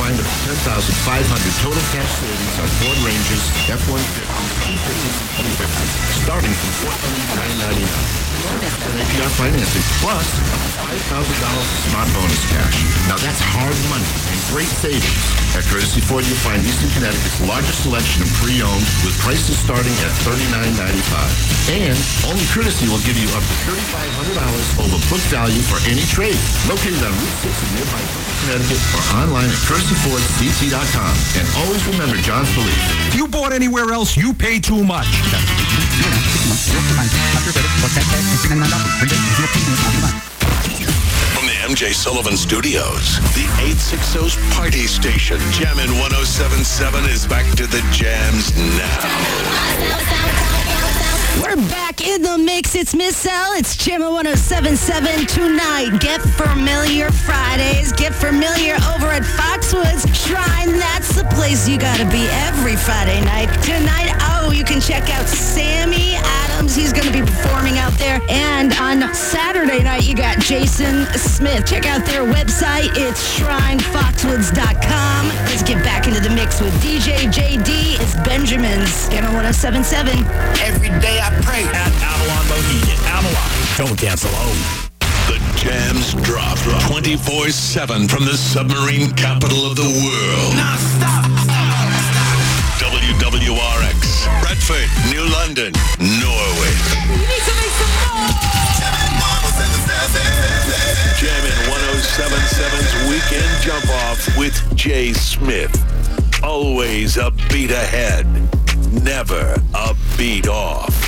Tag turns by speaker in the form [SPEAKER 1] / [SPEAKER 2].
[SPEAKER 1] find up to 10,500 total cash savings on Ford Rangers, F-150, 250, 350, starting from $499. And APR financing, plus $5,000 smart bonus cash. Now that's hard money and great savings. At Courtesy Ford, you'll find Eastern Connecticut's largest selection of pre-owned with prices starting at $39.95. And only Courtesy will give you up to $3,500 over book value for any trade. Located on Route 6 in nearby Connecticut or online at CourtesyFordCT.com. And always remember John's belief.
[SPEAKER 2] If you bought anywhere else, you pay too much.
[SPEAKER 3] From the MJ Sullivan Studios, the 860's Party Station, Jammin' 107.7 is back to the jams now.
[SPEAKER 4] We're back in the mix. It's Miss L. It's Jammin' 107.7 tonight. Get Familiar Fridays. Get familiar over at Foxwoods Shrine. That's the place you gotta be every Friday night. Tonight, you can check out Sammy Adams. He's gonna be performing out there. And on Saturday night, you got Jason Smith. Check out their website. It's shrinefoxwoods.com. Let's get back into the mix with DJ JD. It's Benjamin's Jammin' 107.7.
[SPEAKER 5] Every day I pray at Avalon Bohemian. Avalon, don't cancel home.
[SPEAKER 3] The jams drop 24/7 from the submarine capital of the world.
[SPEAKER 5] Non-stop.
[SPEAKER 3] WWRX, Bradford, New London, Norway.
[SPEAKER 4] You need to make some noise.
[SPEAKER 3] Jammin' 107.7's Weekend Jump Off with Jay Smith. Always a beat ahead, never a beat off.